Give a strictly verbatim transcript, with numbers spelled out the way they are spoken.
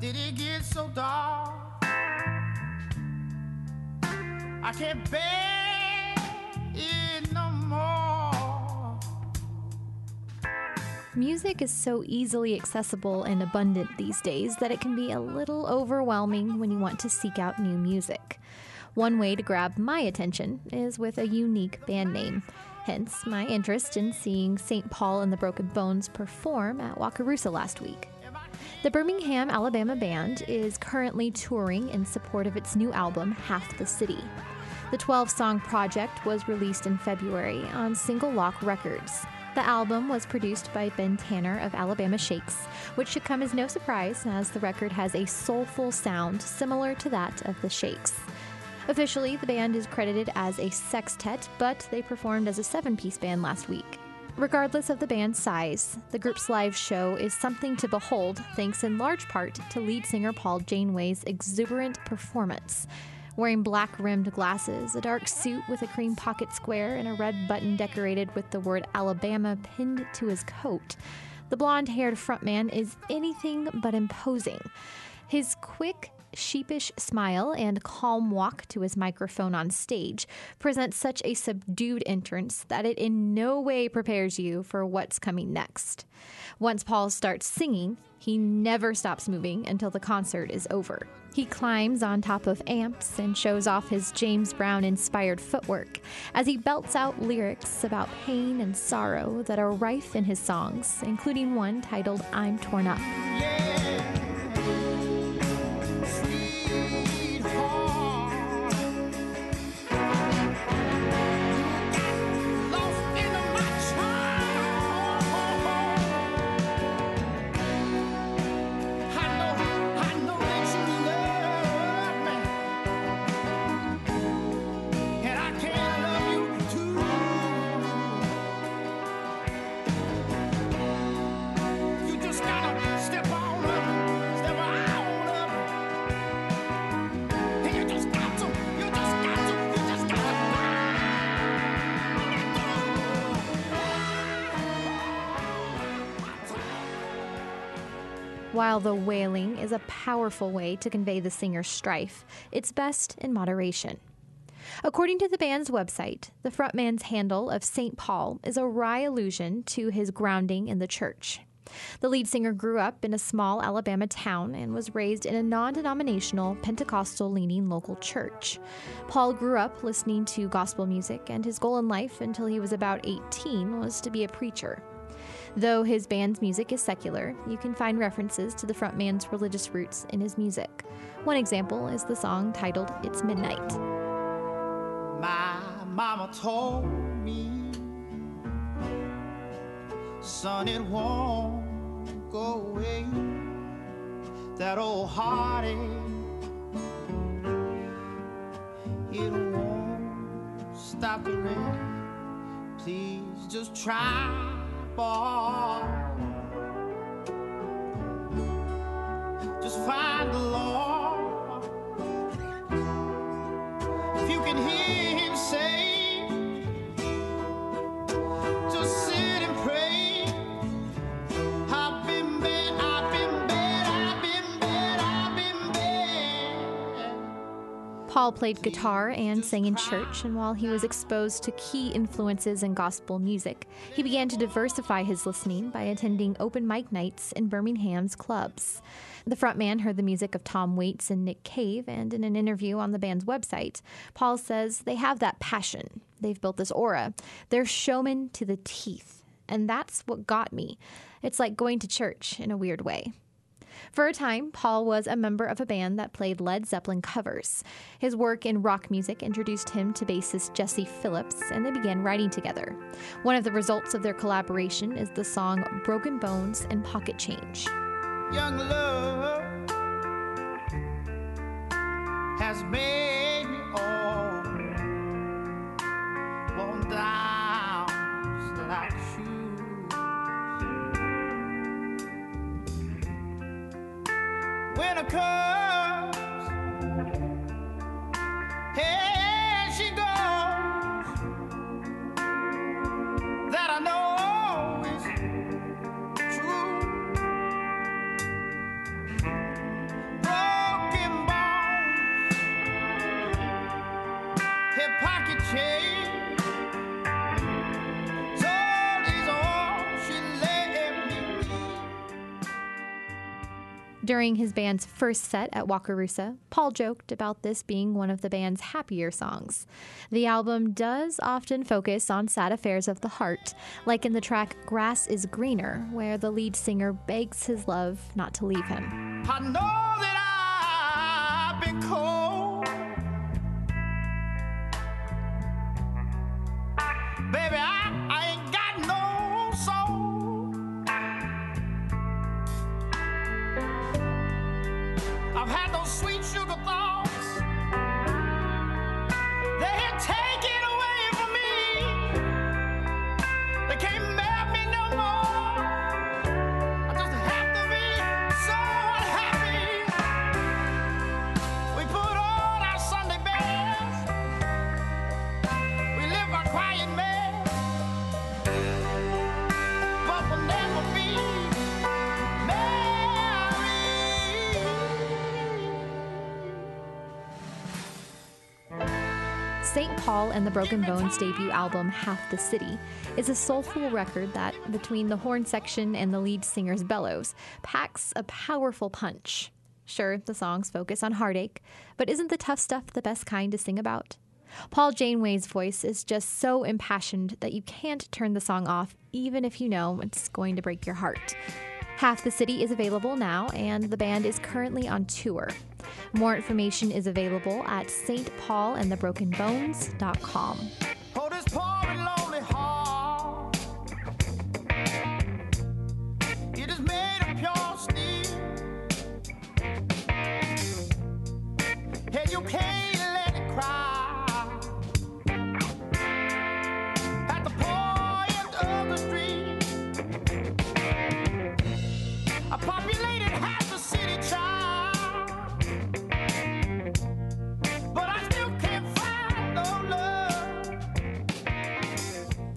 did it get so dark? I can't bear it no more. Music is so easily accessible and abundant these days that it can be a little overwhelming when you want to seek out new music. One way to grab my attention is with a unique band name, hence my interest in seeing Saint Paul and the Broken Bones perform at Wakarusa last week. The Birmingham, Alabama band is currently touring in support of its new album, Half the City. The twelve-song project was released in February on Single Lock Records. The album was produced by Ben Tanner of Alabama Shakes, which should come as no surprise as the record has a soulful sound similar to that of the Shakes. Officially, the band is credited as a sextet, but they performed as a seven-piece band last week. Regardless of the band's size, the group's live show is something to behold thanks in large part to lead singer Paul Janeway's exuberant performance. Wearing black-rimmed glasses, a dark suit with a cream pocket square, and a red button decorated with the word Alabama pinned to his coat, the blonde-haired frontman is anything but imposing. His quick, sheepish smile and calm walk to his microphone on stage presents such a subdued entrance that it in no way prepares you for what's coming next. Once Paul starts singing, he never stops moving until the concert is over. He climbs on top of amps and shows off his James Brown-inspired footwork as he belts out lyrics about pain and sorrow that are rife in his songs, including one titled I'm Torn Up. While the wailing is a powerful way to convey the singer's strife, it's best in moderation. According to the band's website, the frontman's handle of Saint Paul is a wry allusion to his grounding in the church. The lead singer grew up in a small Alabama town and was raised in a non-denominational, Pentecostal-leaning local church. Paul grew up listening to gospel music, and his goal in life until he was about eighteen was to be a preacher. Though his band's music is secular, you can find references to the frontman's religious roots in his music. One example is the song titled It's Midnight. My mama told me, son, it won't go away, that old heartache, it won't stop the rain, please just try. Just find the Lord. If you can hear him say, just sit and pray. I've been bad, I've been bad, I've been bad, I've been bad. Paul played guitar and sang in church, and while he was exposed to key influences in gospel music, he began to diversify his listening by attending open mic nights in Birmingham's clubs. The frontman heard the music of Tom Waits and Nick Cave, and in an interview on the band's website, Paul says they have that passion. They've built this aura. They're showmen to the teeth, and that's what got me. It's like going to church in a weird way. For a time, Paul was a member of a band that played Led Zeppelin covers. His work in rock music introduced him to bassist Jesse Phillips, and they began writing together. One of the results of their collaboration is the song Broken Bones and Pocket Change. Young love has made me all worn down like shoes. Winter comes, here she goes, that I know is true. During his band's first set at Wakarusa, Paul joked about this being one of the band's happier songs. The album does often focus on sad affairs of the heart, like in the track Grass is Greener, where the lead singer begs his love not to leave him. I know that I've been cold. Baby, I, I ain't got no soul. I've had those sweet sugar thoughts. They had taken away from me. They can't melt me no more. I just have to be so unhappy. We put on our Sunday best. We live our quiet mess. But we'll never be married. Saint Paul and the Broken Bones' debut album, Half the City, is a soulful record that, between the horn section and the lead singer's bellows, packs a powerful punch. Sure, the songs focus on heartache, but isn't the tough stuff the best kind to sing about? Paul Janeway's voice is just so impassioned that you can't turn the song off, even if you know it's going to break your heart. Half the City is available now, and the band is currently on tour. More information is available at s t paul and the broken bones dot com. Oh, this poor and lonely heart. It is made of pure steel. And you can't let it cry. At the point of the street, a populated house.